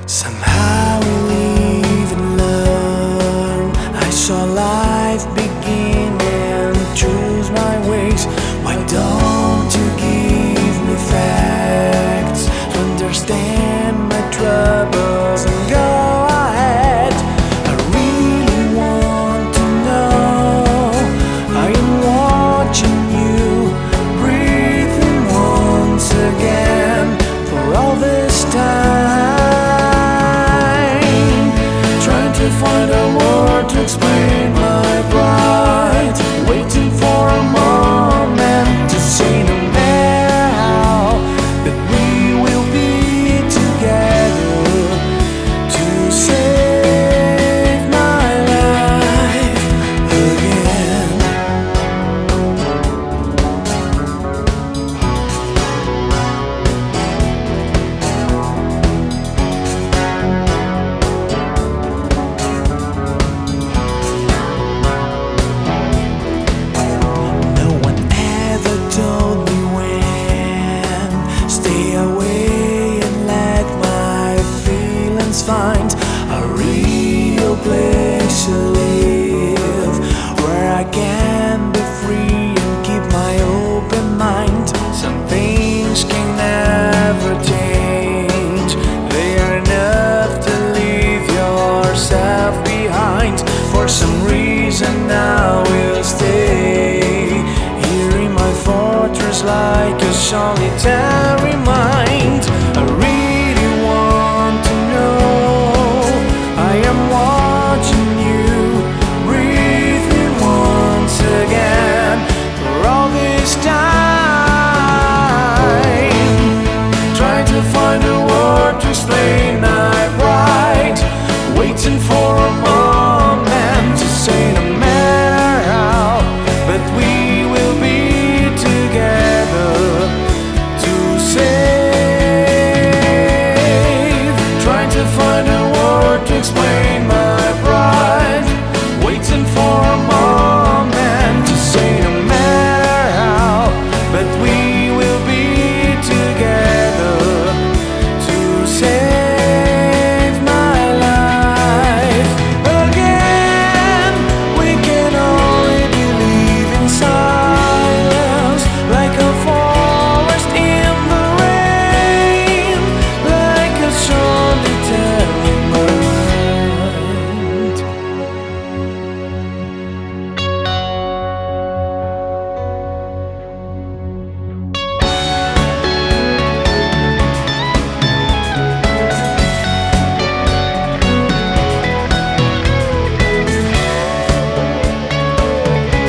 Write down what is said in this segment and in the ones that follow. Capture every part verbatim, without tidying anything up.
Somehow we live and learn. I saw life begin and choose my ways. Why don't you give me facts to understand my troubles and go ahead? I really want to know. I am watching you breathing once again for all this time. To find a word to explain my pride, waiting for a moment to say no matter how that we will be together to save my life again. Find a real place to live where I can be free and keep my open mind. Some things can never change, they are enough to leave yourself behind. For some reason I will stay here in my fortress like a solitary mind. I really want to I am watching you breathing once again for all this time. Trying to find a word to explain my pride, waiting for a moment to say no matter how, but we will be together to save. Trying to find a to explain my pride, waiting for a moment to say no matter how, but we will be together to save my life again. We can only believe in silence, like a forest in the rain, like a solitary bird.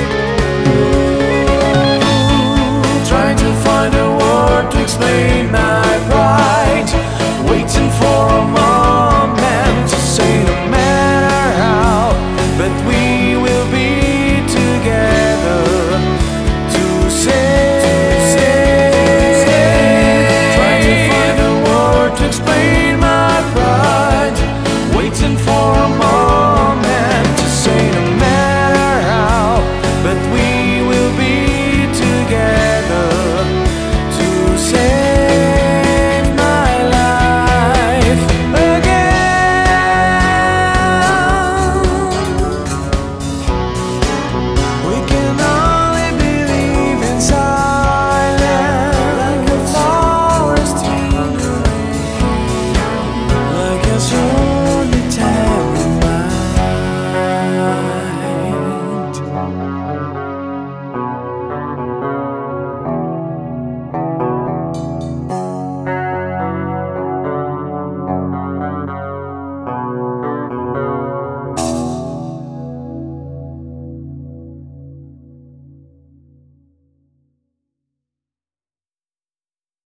Explain my